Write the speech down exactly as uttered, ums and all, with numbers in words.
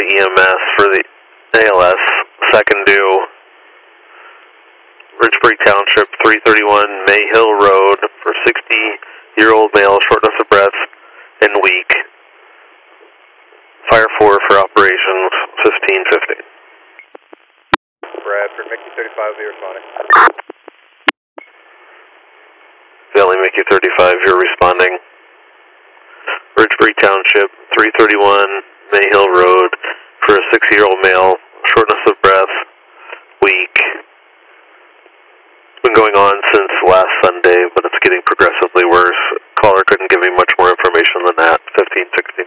E M S for the A L S, second due, Ridgebury Township, three thirty-one Mayhill Road, for sixty-year-old male, shortness of breath, and weak. Fire four for operations, fifteen fifty. Bradford, Mickey thirty-five will be responding. Valley Mickey thirty-five, you're responding. Ridgebury Township, three thirty-one Mayhill Road, for a sixty-year-old male, shortness of breath, weak. It's been going on since last Sunday, but it's getting progressively worse. Caller couldn't give me much more information than that, fifteen sixty.